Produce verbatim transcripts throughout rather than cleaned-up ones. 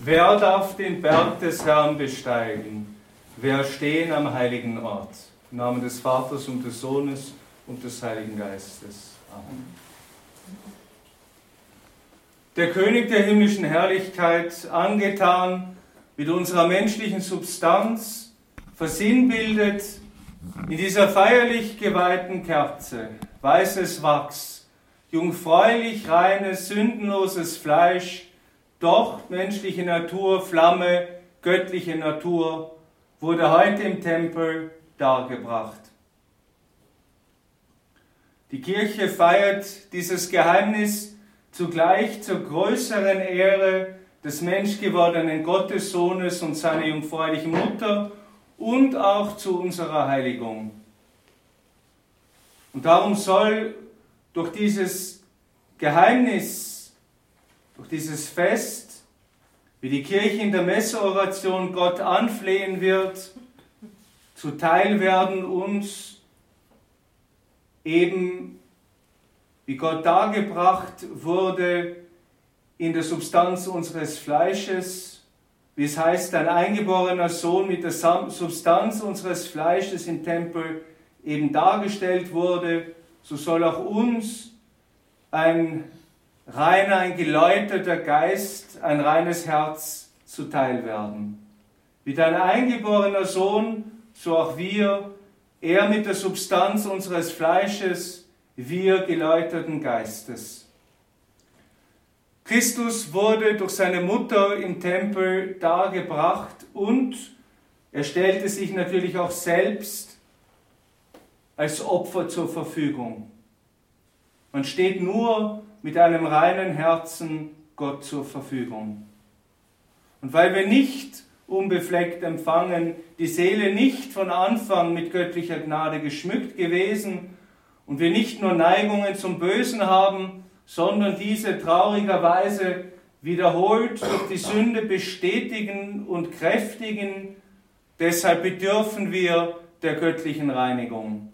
Wer darf den Berg des Herrn besteigen? Wer stehen am heiligen Ort? Im Namen des Vaters und des Sohnes und des Heiligen Geistes. Amen. Der König der himmlischen Herrlichkeit, angetan mit unserer menschlichen Substanz, versinnbildet in dieser feierlich geweihten Kerze weißes Wachs, jungfräulich reines, sündenloses Fleisch, doch menschliche Natur, Flamme, göttliche Natur, wurde heute im Tempel dargebracht. Die Kirche feiert dieses Geheimnis zugleich zur größeren Ehre des menschgewordenen Gottessohnes und seiner jungfräulichen Mutter und auch zu unserer Heiligung. Und darum soll durch dieses Geheimnis, durch dieses Fest, wie die Kirche in der Messeoration Gott anflehen wird, zuteil werden uns eben, wie Gott dargebracht wurde, in der Substanz unseres Fleisches, wie es heißt, ein eingeborener Sohn mit der Substanz unseres Fleisches im Tempel eben dargestellt wurde, so soll auch uns ein reiner, ein geläuterter Geist, ein reines Herz zuteil werden. Wie dein eingeborener Sohn, so auch wir, er mit der Substanz unseres Fleisches, wir geläuterten Geistes. Christus wurde durch seine Mutter im Tempel dargebracht und er stellte sich natürlich auch selbst als Opfer zur Verfügung. Man steht nur mit einem reinen Herzen Gott zur Verfügung. Und weil wir nicht unbefleckt empfangen, die Seele nicht von Anfang mit göttlicher Gnade geschmückt gewesen und wir nicht nur Neigungen zum Bösen haben, sondern diese traurigerweise wiederholt durch die Sünde bestätigen und kräftigen, deshalb bedürfen wir der göttlichen Reinigung.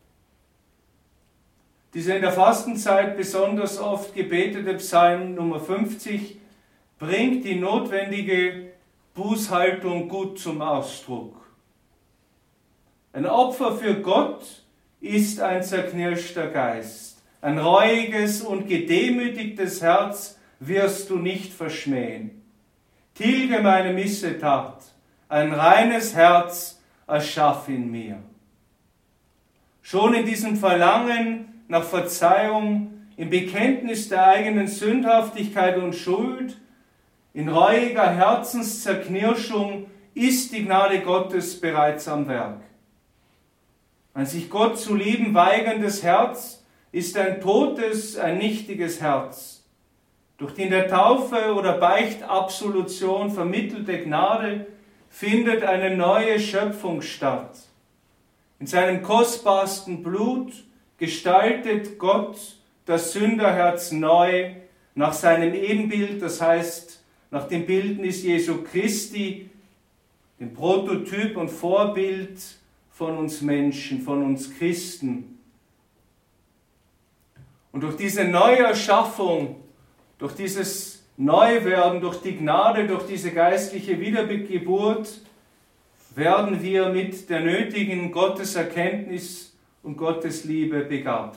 Dieser in der Fastenzeit besonders oft gebetete Psalm Nummer fünfzig bringt die notwendige Bußhaltung gut zum Ausdruck. Ein Opfer für Gott ist ein zerknirschter Geist. Ein reuiges und gedemütigtes Herz wirst du nicht verschmähen. Tilge meine Missetat, ein reines Herz erschaff in mir. Schon in diesem Verlangen nach Verzeihung, im Bekenntnis der eigenen Sündhaftigkeit und Schuld, in reuiger Herzenszerknirschung ist die Gnade Gottes bereits am Werk. Ein sich Gott zu lieben weigerndes Herz ist ein totes, ein nichtiges Herz. Durch die in der Taufe oder Beichtabsolution vermittelte Gnade findet eine neue Schöpfung statt. In seinem kostbarsten Blut gestaltet Gott das Sünderherz neu nach seinem Ebenbild, das heißt nach dem Bildnis Jesu Christi, dem Prototyp und Vorbild von uns Menschen, von uns Christen. Und durch diese Neuerschaffung, durch dieses Neuwerden, durch die Gnade, durch diese geistliche Wiedergeburt, werden wir mit der nötigen Gotteserkenntnis und Gottes Liebe begabt.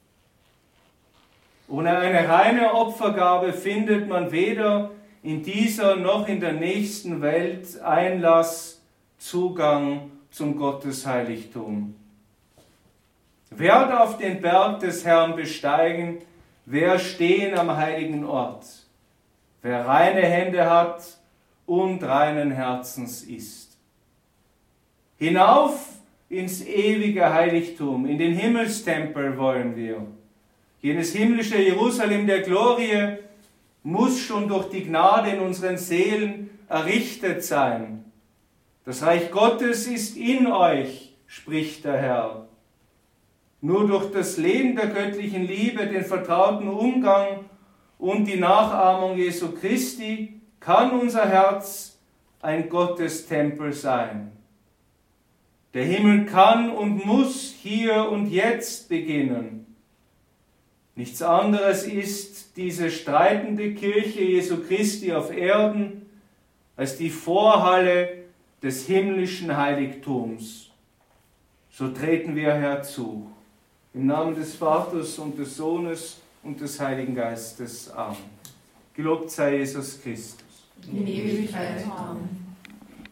Ohne eine reine Opfergabe findet man weder in dieser noch in der nächsten Welt Einlass, Zugang zum Gottesheiligtum. Wer darf den Berg des Herrn besteigen? Wer stehen am heiligen Ort? Wer reine Hände hat und reinen Herzens ist. Hinauf ins ewige Heiligtum, in den Himmelstempel wollen wir. Jenes himmlische Jerusalem der Glorie muss schon durch die Gnade in unseren Seelen errichtet sein. Das Reich Gottes ist in euch, spricht der Herr. Nur durch das Leben der göttlichen Liebe, den vertrauten Umgang und die Nachahmung Jesu Christi kann unser Herz ein Gottestempel sein. Der Himmel kann und muss hier und jetzt beginnen. Nichts anderes ist diese streitende Kirche Jesu Christi auf Erden, als die Vorhalle des himmlischen Heiligtums. So treten wir herzu. Im Namen des Vaters und des Sohnes und des Heiligen Geistes. Amen. Gelobt sei Jesus Christus. In Ewigkeit. Amen.